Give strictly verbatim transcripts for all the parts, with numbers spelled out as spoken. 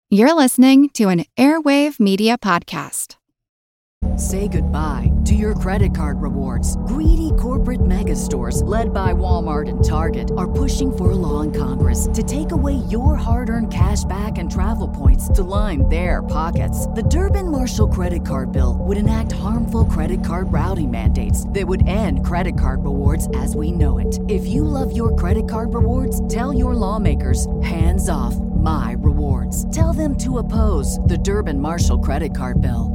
You're listening to an Airwave Media Podcast. Say goodbye to your credit card rewards. Greedy corporate mega stores, led by Walmart and Target, are pushing for a law in Congress to take away your hard-earned cash back and travel points to line their pockets. The Durbin-Marshall credit card bill would enact harmful credit card routing mandates that would end credit card rewards as we know it. If you love your credit card rewards, tell your lawmakers, hands off my rewards. Tell them to oppose the Durbin-Marshall credit card bill.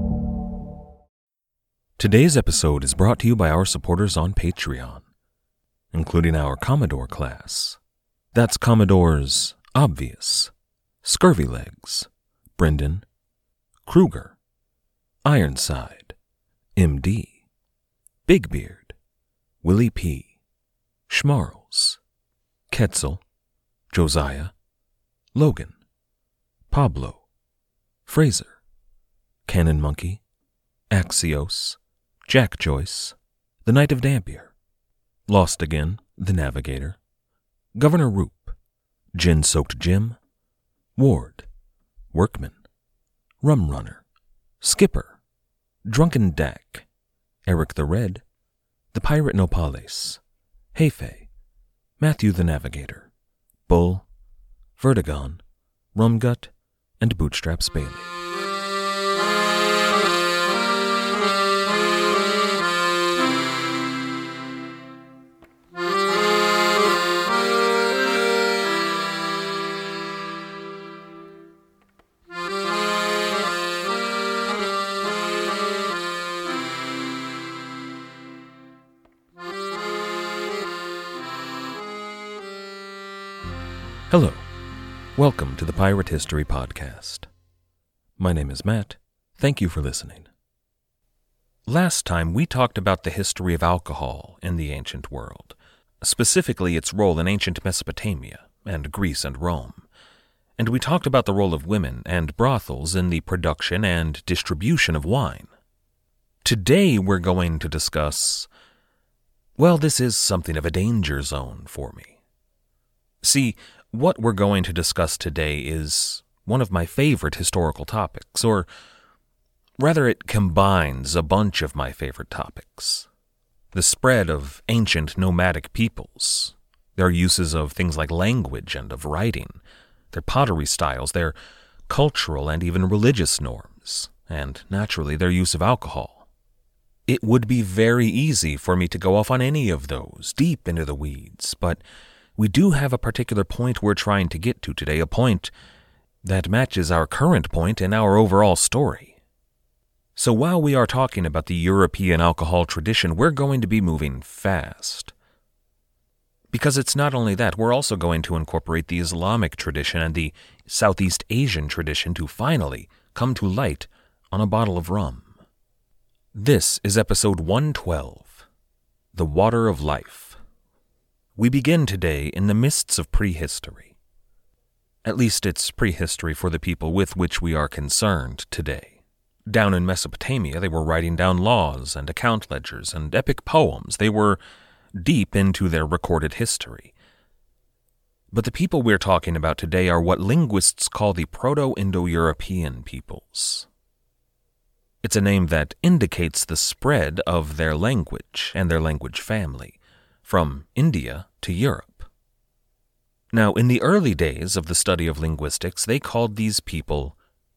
Today's episode is brought to you by our supporters on Patreon, including our Commodore class. That's Commodores Obvious, Scurvy Legs, Brendan, Kruger, Ironside, M D, Big Beard, Willie P, Schmarls, Ketzel, Josiah, Logan, Pablo, Fraser, Cannon Monkey, Axios, Jack Joyce, the Knight of Dampier, Lost Again, the Navigator, Governor Roop, Gin-Soaked Jim, Ward, Workman, Rum Runner, Skipper, Drunken Dak, Eric the Red, the Pirate Nopales, Hefe, Matthew the Navigator, Bull, Vertigon, Rumgut, and Bootstraps Bailey. Hello, welcome to the Pirate History Podcast. My name is Matt. Thank you for listening. Last time we talked about the history of alcohol in the ancient world, specifically its role in ancient Mesopotamia and Greece and Rome, and we talked about the role of women and brothels in the production and distribution of wine. Today we're going to discuss, well, this is something of a danger zone for me. See, what we're going to discuss today is one of my favorite historical topics, or rather it combines a bunch of my favorite topics. The spread of ancient nomadic peoples, their uses of things like language and of writing, their pottery styles, their cultural and even religious norms, and naturally their use of alcohol. It would be very easy for me to go off on any of those, deep into the weeds, but we do have a particular point we're trying to get to today, a point that matches our current point in our overall story. So while we are talking about the European alcohol tradition, we're going to be moving fast. Because it's not only that, we're also going to incorporate the Islamic tradition and the Southeast Asian tradition to finally come to light on a bottle of rum. This is episode one twelve, The Water of Life. We begin today in the mists of prehistory. At least it's prehistory for the people with which we are concerned today. Down in Mesopotamia, they were writing down laws and account ledgers and epic poems. They were deep into their recorded history. But the people we're talking about today are what linguists call the Proto-Indo-European peoples. It's a name that indicates the spread of their language and their language family, from India to Europe. Now, in the early days of the study of linguistics, they called these people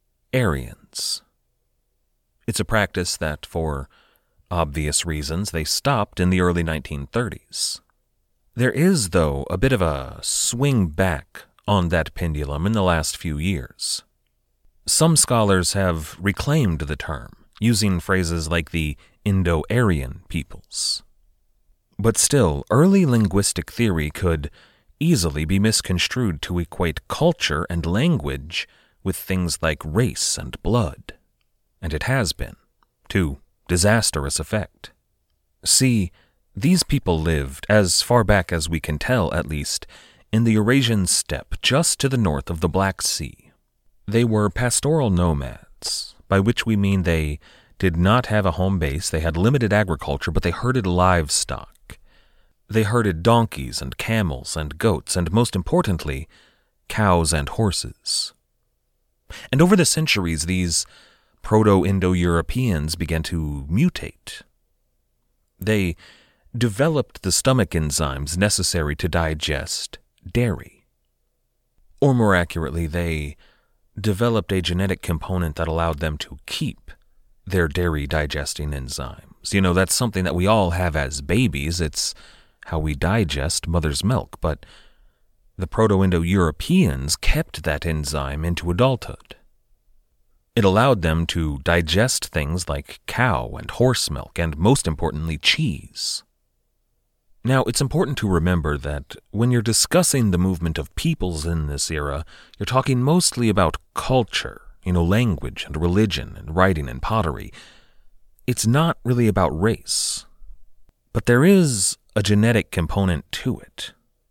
Aryans. It's a practice that, for obvious reasons, they stopped in the early nineteen thirties. There is, though, a bit of a swing back on that pendulum in the last few years. Some scholars have reclaimed the term, using phrases like the Indo-Aryan peoples. But still, early linguistic theory could easily be misconstrued to equate culture and language with things like race and blood. And it has been, to disastrous effect. See, these people lived, as far back as we can tell at least, in the Eurasian steppe just to the north of the Black Sea. They were pastoral nomads, by which we mean they did not have a home base, they had limited agriculture, but they herded livestock. They herded donkeys and camels and goats, and most importantly, cows and horses. And over the centuries, these Proto-Indo-Europeans began to mutate. They developed the stomach enzymes necessary to digest dairy. Or more accurately, they developed a genetic component that allowed them to keep their dairy-digesting enzymes. You know, that's something that we all have as babies. It's how we digest mother's milk. But the Proto-Indo-Europeans kept that enzyme into adulthood. It allowed them to digest things like cow and horse milk, and most importantly, cheese. Now, it's important to remember that when you're discussing the movement of peoples in this era, you're talking mostly about culture, you know, language and religion and writing and pottery. It's not really about race. But there is a genetic component to it.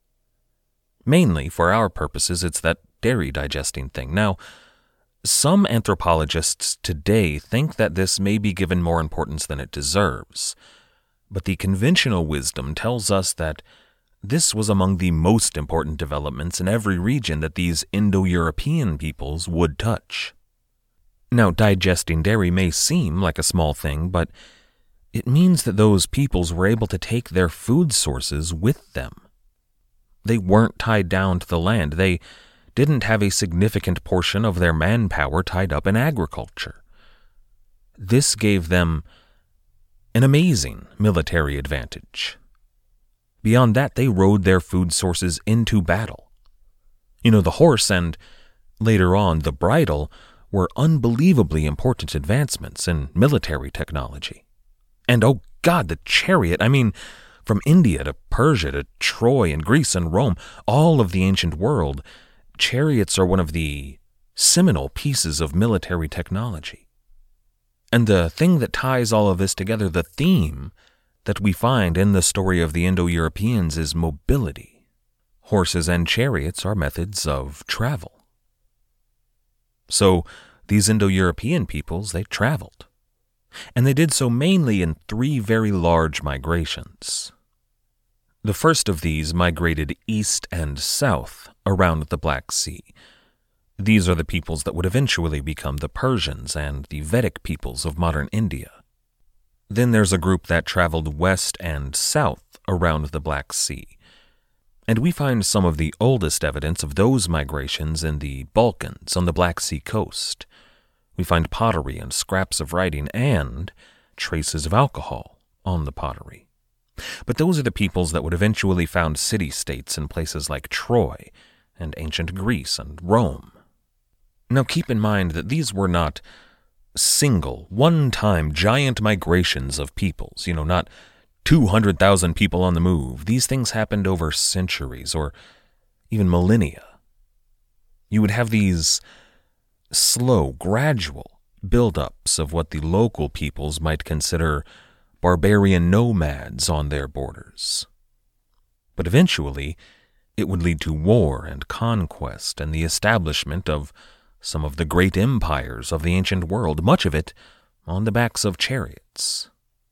Mainly, for our purposes, it's that dairy digesting thing. Now, some anthropologists today think that this may be given more importance than it deserves. But the conventional wisdom tells us that this was among the most important developments in every region that these Indo-European peoples would touch. Now, digesting dairy may seem like a small thing, but it means that those peoples were able to take their food sources with them. They weren't tied down to the land. They didn't have a significant portion of their manpower tied up in agriculture. This gave them an amazing military advantage. Beyond that, they rode their food sources into battle. You know, the horse and, later on, the bridle were unbelievably important advancements in military technology. And, oh God, the chariot, I mean, from India to Persia to Troy and Greece and Rome, all of the ancient world, chariots are one of the seminal pieces of military technology. And the thing that ties all of this together, the theme that we find in the story of the Indo-Europeans, is mobility. Horses and chariots are methods of travel. So these Indo-European peoples, they traveled. And they did so mainly in three very large migrations. The first of these migrated east and south around the Black Sea. These are the peoples that would eventually become the Persians and the Vedic peoples of modern India. Then there's a group that traveled west and south around the Black Sea. And we find some of the oldest evidence of those migrations in the Balkans on the Black Sea coast. We find pottery and scraps of writing and traces of alcohol on the pottery. But those are the peoples that would eventually found city-states in places like Troy and ancient Greece and Rome. Now keep in mind that these were not single, one-time giant migrations of peoples, you know, not two hundred thousand people on the move. These things happened over centuries or even millennia. You would have these slow, gradual build-ups of what the local peoples might consider barbarian nomads on their borders. But eventually, it would lead to war and conquest and the establishment of some of the great empires of the ancient world, much of it on the backs of chariots.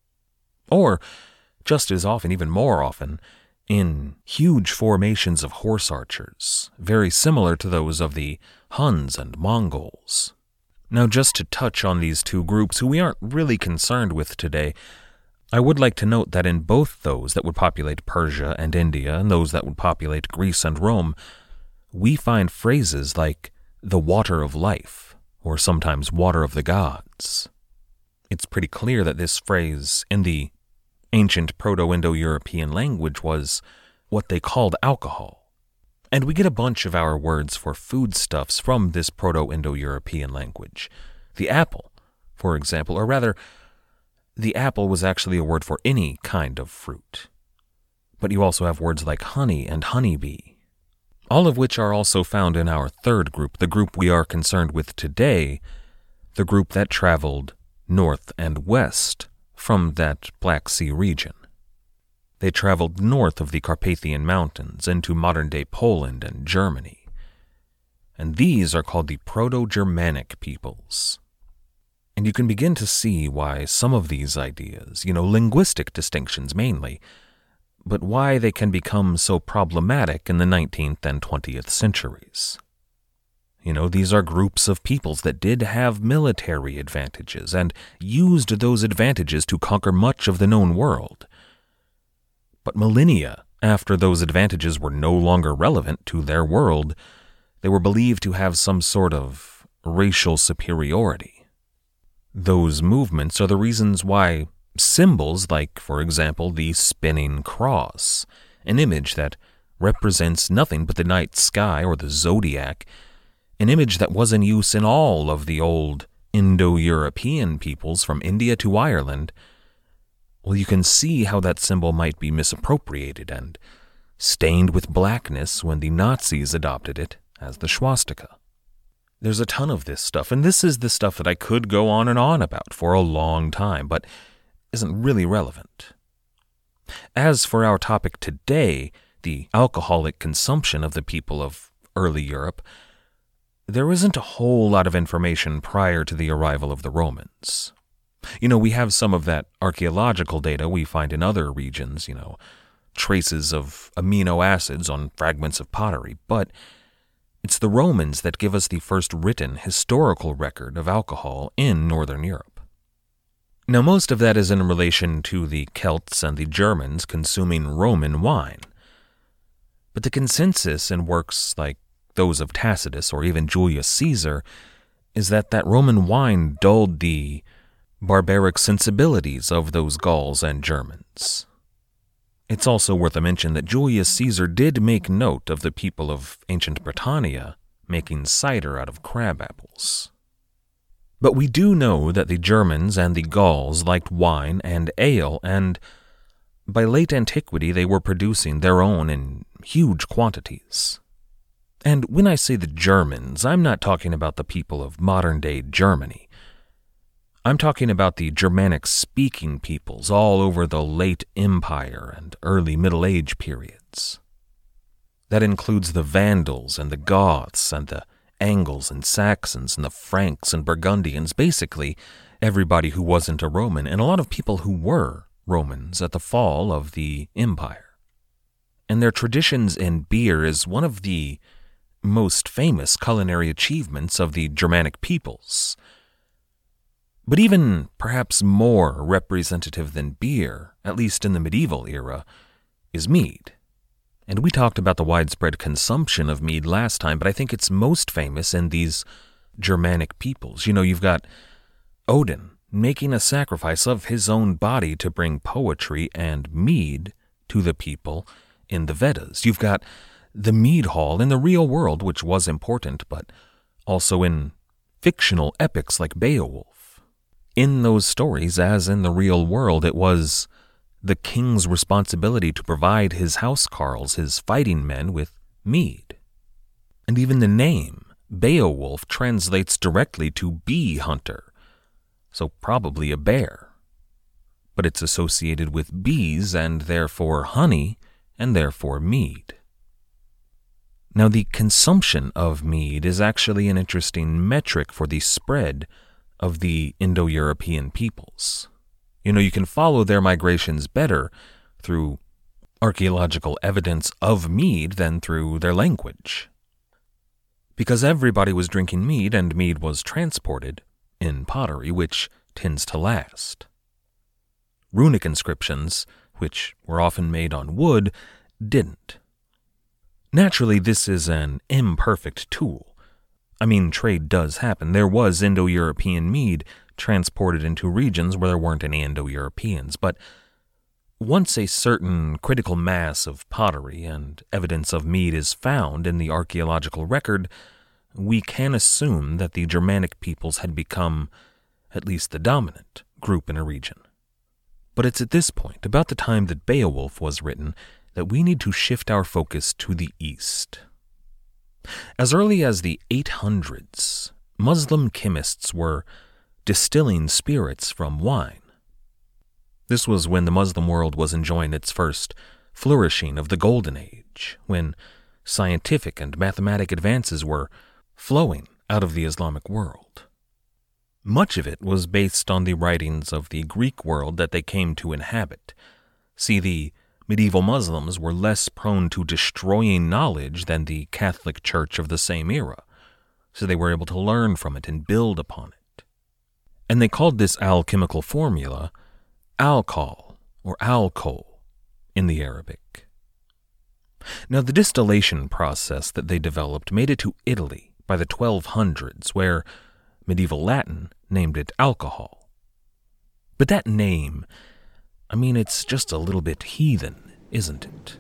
Or, just as often, even more often, in huge formations of horse archers, very similar to those of the Huns and Mongols. Now, just to touch on these two groups who we aren't really concerned with today, I would like to note that in both those that would populate Persia and India and those that would populate Greece and Rome, we find phrases like the water of life, or sometimes water of the gods. It's pretty clear that this phrase in the ancient Proto-Indo-European language was what they called alcohol. And we get a bunch of our words for foodstuffs from this Proto-Indo-European language. The apple, for example, or rather, the apple was actually a word for any kind of fruit. But you also have words like honey and honeybee, all of which are also found in our third group, the group we are concerned with today, the group that traveled north and west from that Black Sea region. They traveled north of the Carpathian Mountains into modern-day Poland and Germany. And these are called the Proto-Germanic peoples. And you can begin to see why some of these ideas, you know, linguistic distinctions mainly, but why they can become so problematic in the nineteenth and twentieth centuries. You know, these are groups of peoples that did have military advantages and used those advantages to conquer much of the known world. But millennia after those advantages were no longer relevant to their world, they were believed to have some sort of racial superiority. Those movements are the reasons why symbols like, for example, the spinning cross, an image that represents nothing but the night sky or the zodiac, an image that was in use in all of the old Indo-European peoples from India to Ireland, well, you can see how that symbol might be misappropriated and stained with blackness when the Nazis adopted it as the swastika. There's a ton of this stuff, and this is the stuff that I could go on and on about for a long time, but isn't really relevant. As for our topic today, the alcoholic consumption of the people of early Europe, there isn't a whole lot of information prior to the arrival of the Romans. You know, we have some of that archaeological data we find in other regions, you know, traces of amino acids on fragments of pottery, but it's the Romans that give us the first written historical record of alcohol in Northern Europe. Now, most of that is in relation to the Celts and the Germans consuming Roman wine. But the consensus in works like those of Tacitus or even Julius Caesar is that that Roman wine dulled the barbaric sensibilities of those Gauls and Germans. It's also worth a mention that Julius Caesar did make note of the people of ancient Britannia making cider out of crab apples. But we do know that the Germans and the Gauls liked wine and ale, and by late antiquity they were producing their own in huge quantities. And when I say the Germans, I'm not talking about the people of modern-day Germany. I'm talking about the Germanic-speaking peoples all over the late Empire and early Middle Age periods. That includes the Vandals and the Goths and the Angles and Saxons and the Franks and Burgundians, basically everybody who wasn't a Roman, and a lot of people who were Romans at the fall of the Empire. And their traditions in beer is one of the most famous culinary achievements of the Germanic peoples. But even perhaps more representative than beer, at least in the medieval era, is mead. And we talked about the widespread consumption of mead last time, but I think it's most famous in these Germanic peoples. You know, you've got Odin making a sacrifice of his own body to bring poetry and mead to the people in the Vedas. You've got the mead hall in the real world, which was important, but also in fictional epics like Beowulf. In those stories, as in the real world, it was the king's responsibility to provide his housecarls, his fighting men, with mead. And even the name, Beowulf, translates directly to bee hunter, so probably a bear. But it's associated with bees and therefore honey and therefore mead. Now, the consumption of mead is actually an interesting metric for the spread of the Indo-European peoples. You know, you can follow their migrations better through archaeological evidence of mead than through their language. Because everybody was drinking mead, and mead was transported in pottery, which tends to last. Runic inscriptions, which were often made on wood, didn't. Naturally, this is an imperfect tool. I mean, trade does happen. There was Indo-European mead transported into regions where there weren't any Indo-Europeans, but once a certain critical mass of pottery and evidence of mead is found in the archaeological record, we can assume that the Germanic peoples had become at least the dominant group in a region. But it's at this point, about the time that Beowulf was written, that we need to shift our focus to the east. As early as the eight hundreds, Muslim chemists were distilling spirits from wine. This was when the Muslim world was enjoying its first flourishing of the Golden Age, when scientific and mathematic advances were flowing out of the Islamic world. Much of it was based on the writings of the Greek world that they came to inhabit. See, the medieval Muslims were less prone to destroying knowledge than the Catholic Church of the same era, so they were able to learn from it and build upon it. And they called this alchemical formula alcohol or alcohol in the Arabic. Now, the distillation process that they developed made it to Italy by the twelve hundreds, where medieval Latin named it alcohol. But that name, I mean, it's just a little bit heathen, isn't it?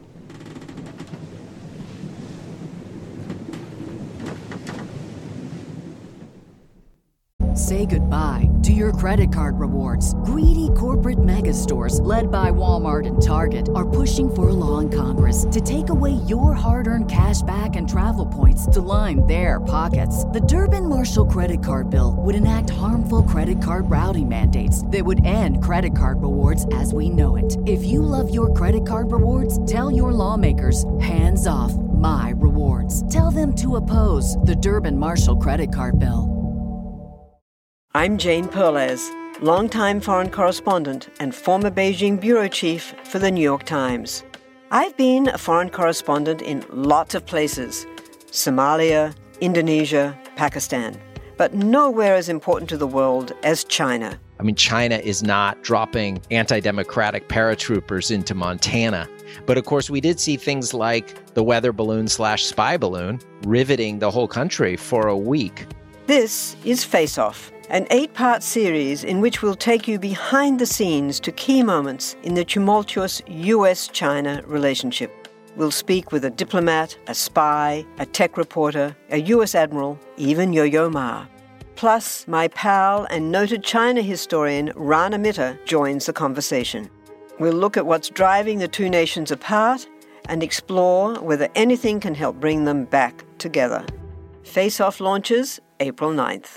Say goodbye to your credit card rewards. Greedy corporate mega stores, led by Walmart and Target, are pushing for a law in Congress to take away your hard-earned cash back and travel points to line their pockets. The Durbin-Marshall credit card bill would enact harmful credit card routing mandates that would end credit card rewards as we know it. If you love your credit card rewards, tell your lawmakers, hands off my rewards. Tell them to oppose the Durbin-Marshall credit card bill. I'm Jane Perlez, longtime foreign correspondent and former Beijing bureau chief for the New York Times. I've been a foreign correspondent in lots of places: Somalia, Indonesia, Pakistan, but nowhere as important to the world as China. I mean, China is not dropping anti-democratic paratroopers into Montana. But of course, we did see things like the weather balloon slash spy balloon riveting the whole country for a week. This is Face Off, an eight-part series in which we'll take you behind the scenes to key moments in the tumultuous U S China relationship. We'll speak with a diplomat, a spy, a tech reporter, a U S admiral, even Yo-Yo Ma. Plus, my pal and noted China historian Rana Mitter joins the conversation. We'll look at what's driving the two nations apart and explore whether anything can help bring them back together. Face Off launches April ninth.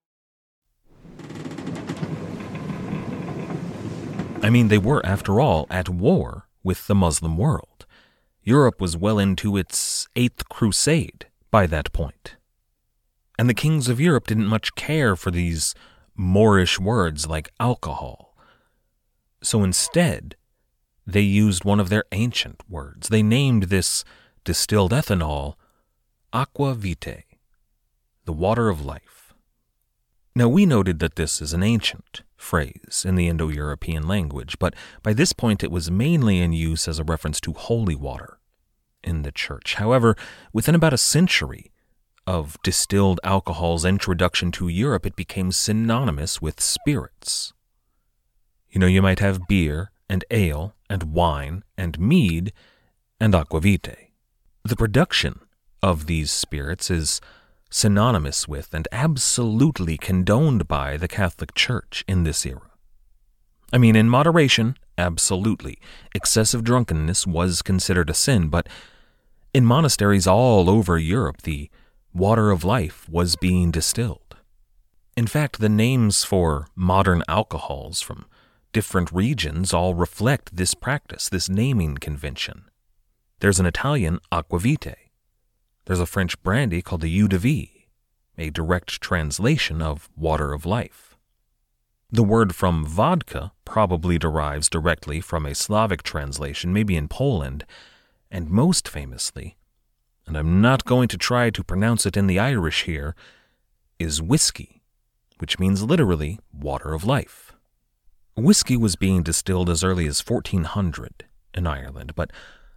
I mean, they were, after all, at war with the Muslim world. Europe was well into its Eighth Crusade by that point. And the kings of Europe didn't much care for these Moorish words like alcohol. So instead, they used one of their ancient words. They named this distilled ethanol aqua vitae, the water of life. Now, we noted that this is an ancient phrase in the Indo-European language, but by this point it was mainly in use as a reference to holy water in the church. However, within about a century of distilled alcohol's introduction to Europe, it became synonymous with spirits. You know, you might have beer and ale and wine and mead and aqua vitae. The production of these spirits is synonymous with and absolutely condoned by the Catholic Church in this era. I mean, in moderation, absolutely. Excessive drunkenness was considered a sin, but in monasteries all over Europe, the water of life was being distilled. In fact, the names for modern alcohols from different regions all reflect this practice, this naming convention. There's an Italian aqua vitae. There's a French brandy called the eau de vie, a direct translation of water of life. The word from vodka probably derives directly from a Slavic translation, maybe in Poland, and most famously, and I'm not going to try to pronounce it in the Irish here, is whiskey, which means literally water of life. Whiskey was being distilled as early as fourteen hundred in Ireland, but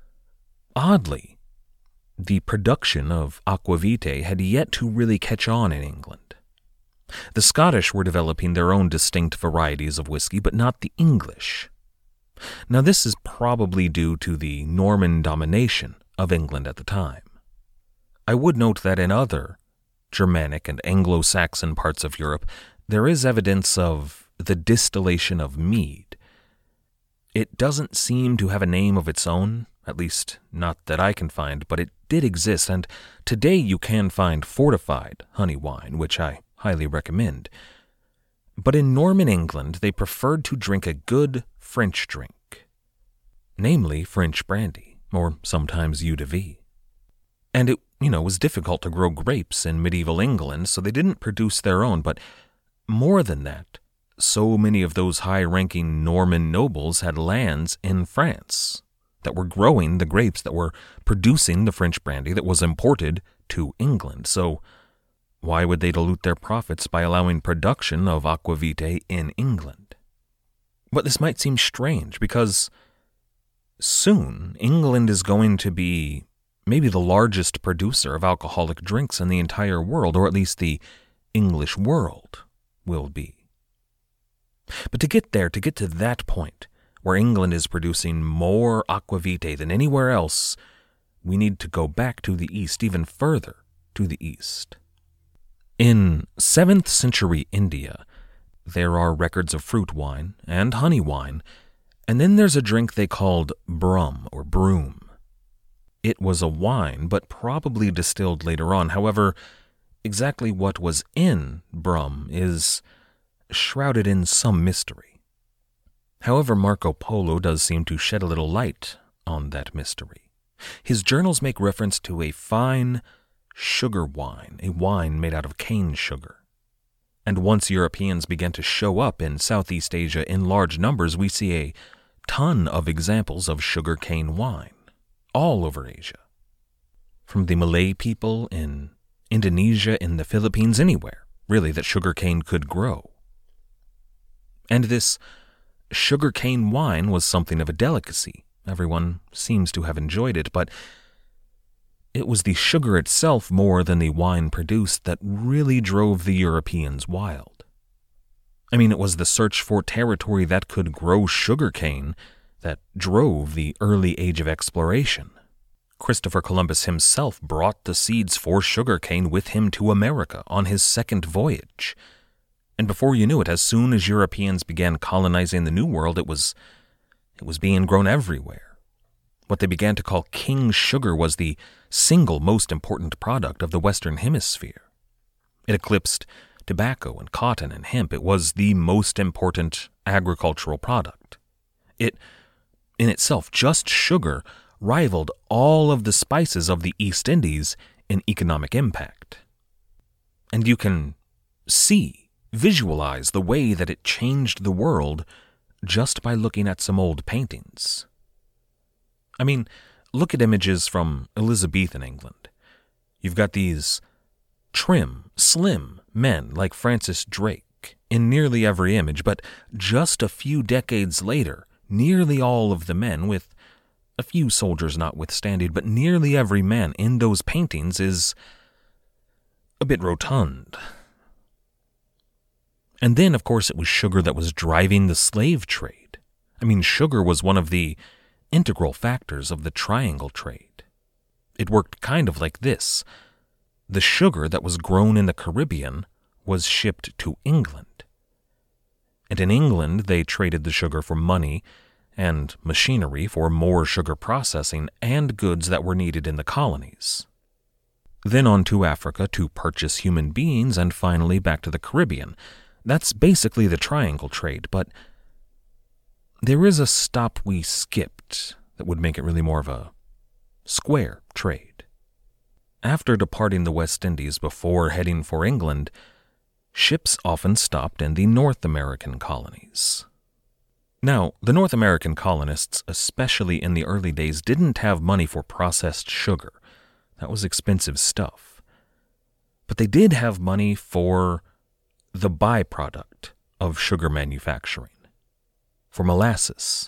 oddly, the production of aqua vitae had yet to really catch on in England. The Scottish were developing their own distinct varieties of whiskey, but not the English. Now, this is probably due to the Norman domination of England at the time. I would note that in other Germanic and Anglo-Saxon parts of Europe, there is evidence of the distillation of mead. It doesn't seem to have a name of its own, at least not that I can find, but it did exist, and today you can find fortified honey wine, which I highly recommend. But in Norman England, they preferred to drink a good French drink, namely French brandy, or sometimes eau de vie. And it, you know, was difficult to grow grapes in medieval England, so they didn't produce their own, but more than that, so many of those high-ranking Norman nobles had lands in France that were growing the grapes that were producing the French brandy that was imported to England. So why would they dilute their profits by allowing production of aquavitae in England? But this might seem strange because soon England is going to be maybe the largest producer of alcoholic drinks in the entire world, or at least the English world will be. But to get there, to get to that point, where England is producing more aquavitae than anywhere else, we need to go back to the east, even further to the east. In seventh century India, there are records of fruit wine and honey wine, and then there's a drink they called brum or broom. It was a wine, but probably distilled later on. However, exactly what was in brum is shrouded in some mystery. However, Marco Polo does seem to shed a little light on that mystery. His journals make reference to a fine sugar wine, a wine made out of cane sugar. And once Europeans began to show up in Southeast Asia in large numbers, we see a ton of examples of sugar cane wine all over Asia. From the Malay people in Indonesia, in the Philippines, anywhere, really, that sugar cane could grow. And this sugar cane wine was something of a delicacy. Everyone seems to have enjoyed it, but it was the sugar itself more than the wine produced that really drove the Europeans wild. I mean, it was the search for territory that could grow sugar cane that drove the early age of exploration. Christopher Columbus himself brought the seeds for sugar cane with him to America on his second voyage. And before you knew it, as soon as Europeans began colonizing the New World, it was, it was being grown everywhere. What they began to call king sugar was the single most important product of the Western Hemisphere. It eclipsed tobacco and cotton and hemp. It was the most important agricultural product. It, in itself, just sugar, rivaled all of the spices of the East Indies in economic impact. And you can see, visualize the way that it changed the world just by looking at some old paintings. I mean, look at images from Elizabethan England. You've got these trim, slim men like Francis Drake in nearly every image, but just a few decades later, nearly all of the men, with a few soldiers notwithstanding, but nearly every man in those paintings is a bit rotund. And then, of course, it was sugar that was driving the slave trade. I mean, sugar was one of the integral factors of the triangle trade. It worked kind of like this. The sugar that was grown in the Caribbean was shipped to England. And in England, they traded the sugar for money and machinery for more sugar processing and goods that were needed in the colonies. Then on to Africa to purchase human beings, and finally back to the Caribbean. That's basically the triangle trade, but there is a stop we skipped that would make it really more of a square trade. After departing the West Indies before heading for England, ships often stopped in the North American colonies. Now, the North American colonists, especially in the early days, didn't have money for processed sugar. That was expensive stuff. But they did have money for the byproduct of sugar manufacturing, for molasses.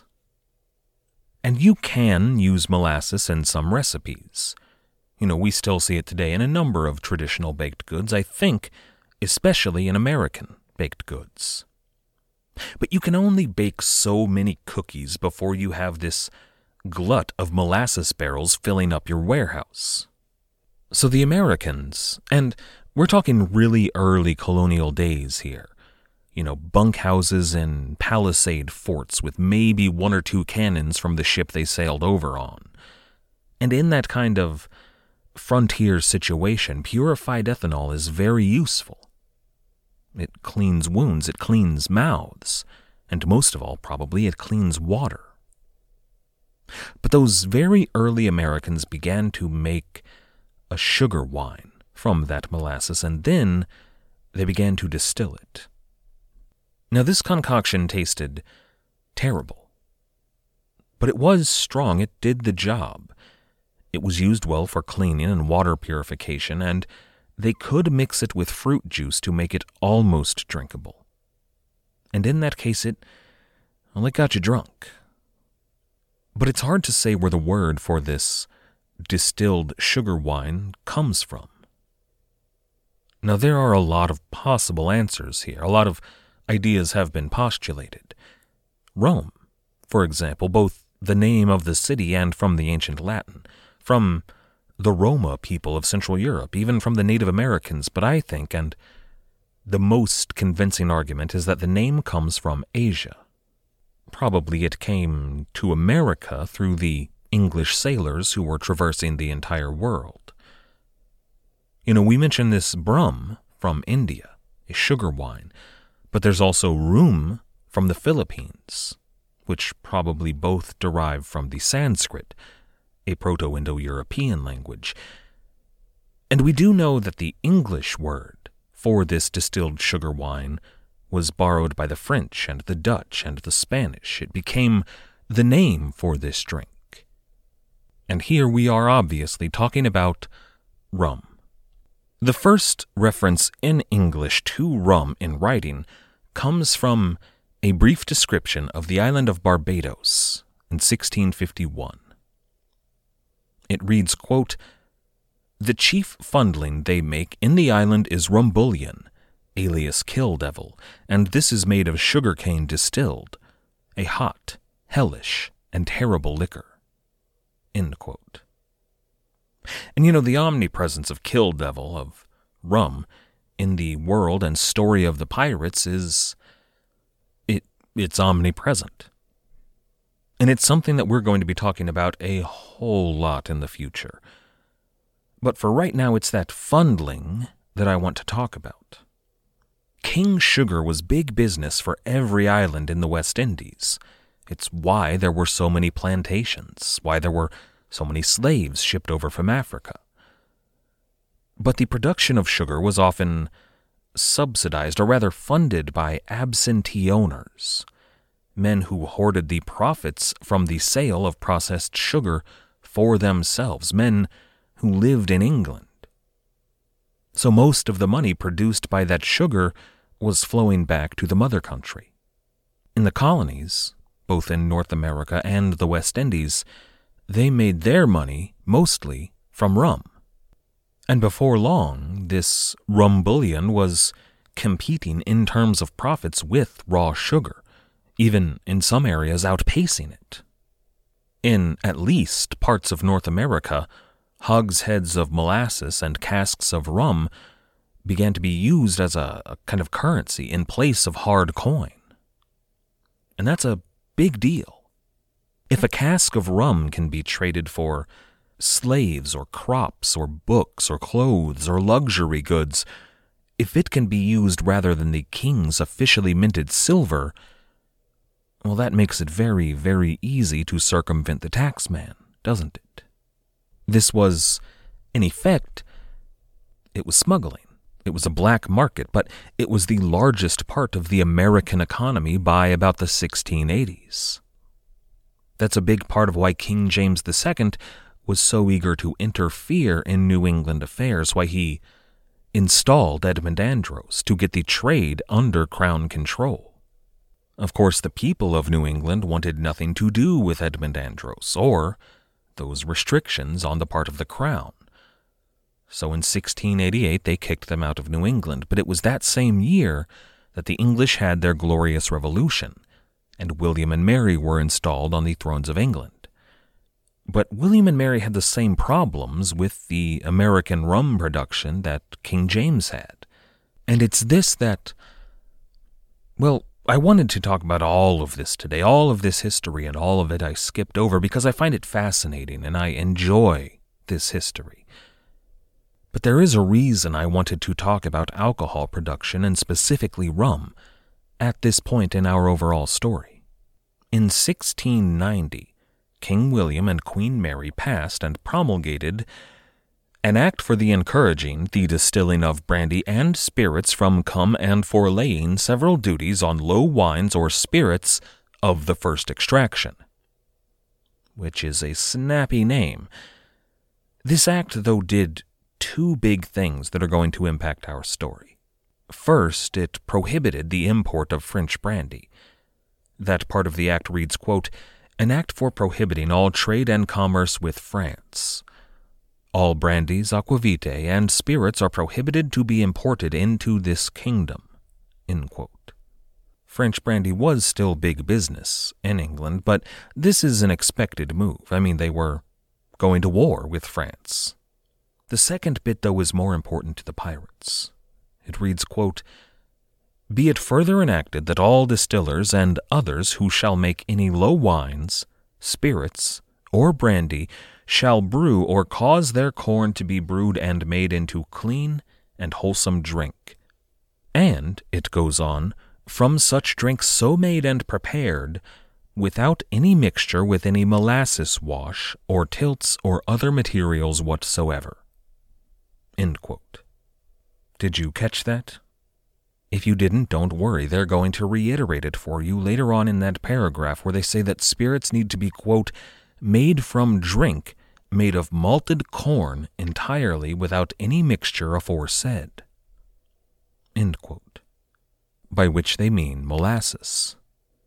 And you can use molasses in some recipes. You know, we still see it today in a number of traditional baked goods, I think, especially in American baked goods. But you can only bake so many cookies before you have this glut of molasses barrels filling up your warehouse. So the Americans, and we're talking really early colonial days here, you know, bunkhouses and palisade forts with maybe one or two cannons from the ship they sailed over on. And in that kind of frontier situation, purified ethanol is very useful. It cleans wounds, it cleans mouths, and most of all, probably, it cleans water. But those very early Americans began to make a sugar wine from that molasses, and then they began to distill it. Now, this concoction tasted terrible, but it was strong. It did the job. It was used well for cleaning and water purification, and they could mix it with fruit juice to make it almost drinkable. And in that case, it, well, it got you drunk. But it's hard to say where the word for this distilled sugar wine comes from. Now, there are a lot of possible answers here. A lot of ideas have been postulated. Rome, for example, both the name of the city and from the ancient Latin, from the Roma people of Central Europe, even from the Native Americans, but I think, and the most convincing argument, is that the name comes from Asia. Probably it came to America through the English sailors who were traversing the entire world. You know, we mentioned this brum from India, a sugar wine, but there's also rum from the Philippines, which probably both derive from the Sanskrit, a Proto-Indo-European language. And we do know that the English word for this distilled sugar wine was borrowed by the French and the Dutch and the Spanish. It became the name for this drink. And here we are obviously talking about rum. The first reference in English to rum in writing comes from a brief description of the island of Barbados in sixteen fifty-one. It reads, quote, "The chief fundling they make in the island is rumbullion, alias kill devil, and this is made of sugar cane distilled, a hot, hellish, and terrible liquor." End quote. And you know, the omnipresence of kill devil, of rum, in the world and story of the pirates is, it it's omnipresent. And it's something that we're going to be talking about a whole lot in the future. But for right now, it's that fundling that I want to talk about. King sugar was big business for every island in the West Indies. It's why there were so many plantations, why there were so many slaves shipped over from Africa. But the production of sugar was often subsidized, or rather funded, by absentee owners, men who hoarded the profits from the sale of processed sugar for themselves, men who lived in England. So most of the money produced by that sugar was flowing back to the mother country. In the colonies, both in North America and the West Indies, they made their money mostly from rum. And before long, this rumbullion was competing in terms of profits with raw sugar, even in some areas outpacing it. In at least parts of North America, hogsheads of molasses and casks of rum began to be used as a, a kind of currency in place of hard coin. And that's a big deal. If a cask of rum can be traded for slaves or crops or books or clothes or luxury goods, if it can be used rather than the king's officially minted silver, well, that makes it very, very easy to circumvent the taxman, doesn't it? This was, in effect, it was smuggling. It was a black market, but it was the largest part of the American economy by about the sixteen eighties. That's a big part of why King James the Second was so eager to interfere in New England affairs, why he installed Edmund Andros to get the trade under Crown control. Of course, the people of New England wanted nothing to do with Edmund Andros or those restrictions on the part of the Crown. So in sixteen eighty-eight, they kicked them out of New England, but it was that same year that the English had their Glorious Revolution, and William and Mary were installed on the thrones of England. But William and Mary had the same problems with the American rum production that King James had. And it's this that, well, I wanted to talk about all of this today, all of this history, and all of it I skipped over because I find it fascinating and I enjoy this history. But there is a reason I wanted to talk about alcohol production, and specifically rum, at this point in our overall story. In sixteen ninety, King William and Queen Mary passed and promulgated an act for the encouraging the distilling of brandy and spirits from cum and for laying several duties on low wines or spirits of the first extraction, which is a snappy name. This act, though, did two big things that are going to impact our story. First, it prohibited the import of French brandy. That part of the act reads, quote, "An act for prohibiting all trade and commerce with France. All brandies, aquavitae, and spirits are prohibited to be imported into this kingdom." End quote. French brandy was still big business in England, but this is an expected move. I mean, they were going to war with France. The second bit, though, is more important to the pirates. It reads, quote, "Be it further enacted that all distillers and others who shall make any low wines, spirits, or brandy shall brew or cause their corn to be brewed and made into clean and wholesome drink. And," it goes on, "from such drink so made and prepared, without any mixture with any molasses wash, or tilts, or other materials whatsoever." End quote. Did you catch that? If you didn't, don't worry. They're going to reiterate it for you later on in that paragraph where they say that spirits need to be, quote, "made from drink, made of malted corn entirely without any mixture aforesaid." End quote. By which they mean molasses.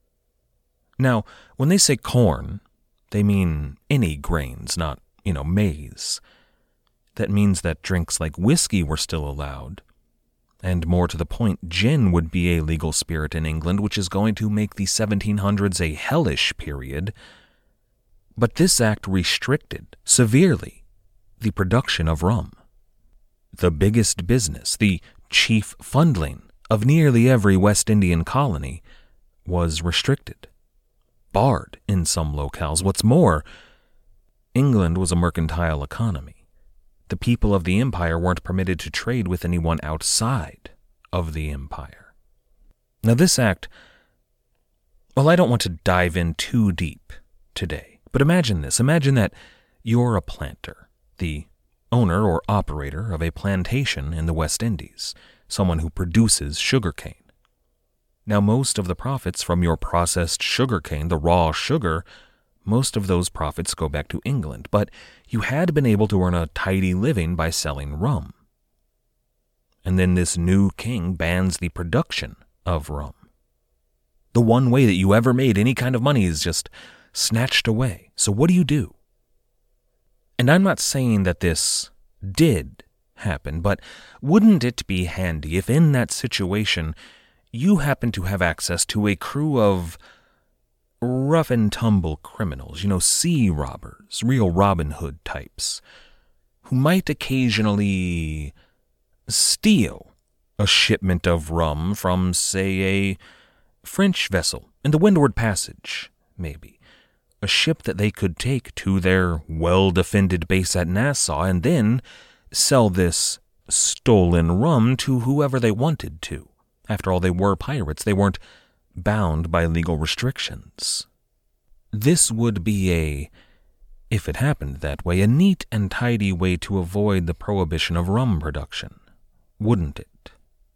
Now, when they say corn, they mean any grains, not, you know, maize. That means that drinks like whiskey were still allowed. And more to the point, gin would be a legal spirit in England, which is going to make the seventeen hundreds a hellish period. But this act restricted, severely, the production of rum. The biggest business, the chief fundling of nearly every West Indian colony, was restricted, barred in some locales. What's more, England was a mercantile economy. The people of the empire weren't permitted to trade with anyone outside of the empire. Now this act, well, I don't want to dive in too deep today, but imagine this. Imagine that you're a planter, the owner or operator of a plantation in the West Indies, someone who produces sugarcane. Now most of the profits from your processed sugarcane, the raw sugar, most of those profits go back to England, but you had been able to earn a tidy living by selling rum. And then this new king bans the production of rum. The one way that you ever made any kind of money is just snatched away. So what do you do? And I'm not saying that this did happen, but wouldn't it be handy if in that situation you happened to have access to a crew of rough and tumble criminals, you know, sea robbers, real Robin Hood types, who might occasionally steal a shipment of rum from, say, a French vessel in the Windward Passage, maybe, a ship that they could take to their well-defended base at Nassau and then sell this stolen rum to whoever they wanted to. After all, they were pirates. They weren't bound by legal restrictions. This would be a, if it happened that way, a neat and tidy way to avoid the prohibition of rum production, wouldn't it?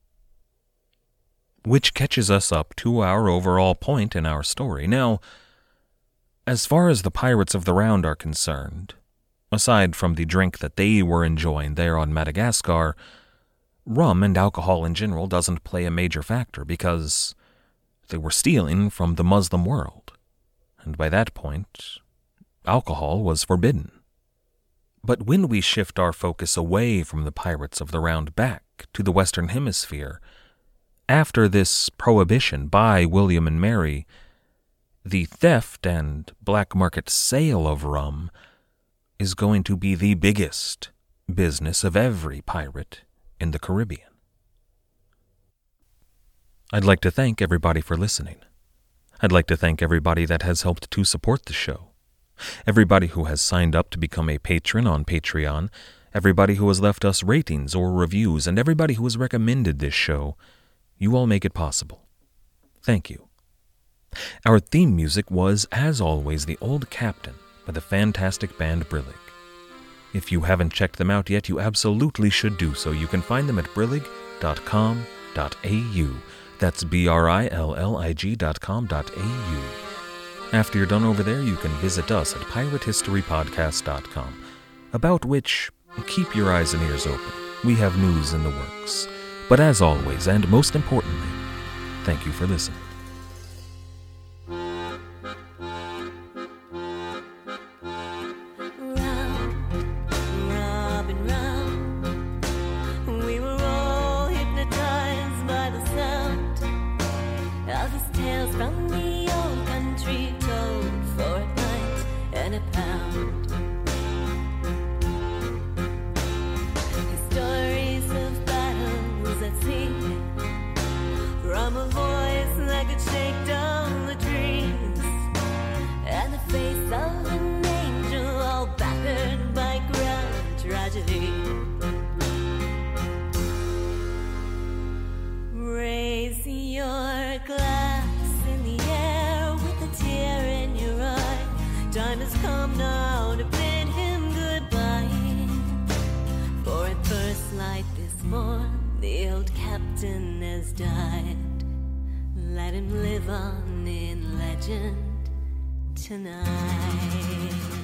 Which catches us up to our overall point in our story. Now, as far as the Pirates of the Round are concerned, aside from the drink that they were enjoying there on Madagascar, rum and alcohol in general doesn't play a major factor because they were stealing from the Muslim world, and by that point, alcohol was forbidden. But when we shift our focus away from the Pirates of the Round back to the Western Hemisphere, after this prohibition by William and Mary, the theft and black market sale of rum is going to be the biggest business of every pirate in the Caribbean. I'd like to thank everybody for listening. I'd like to thank everybody that has helped to support the show. Everybody who has signed up to become a patron on Patreon, everybody who has left us ratings or reviews, and everybody who has recommended this show. You all make it possible. Thank you. Our theme music was, as always, The Old Captain by the fantastic band Brillig. If you haven't checked them out yet, you absolutely should do so. You can find them at brillig dot com dot a u. That's B R I L L I G dot com dot A U. After you're done over there, you can visit us at pirate history podcast dot com, about which keep your eyes and ears open. We have news in the works. But as always, and most importantly, thank you for listening. Raise your glass in the air with a tear in your eye. Time has come now to bid him goodbye. For at first light this morn, the old captain has died. Let him live on in legend tonight.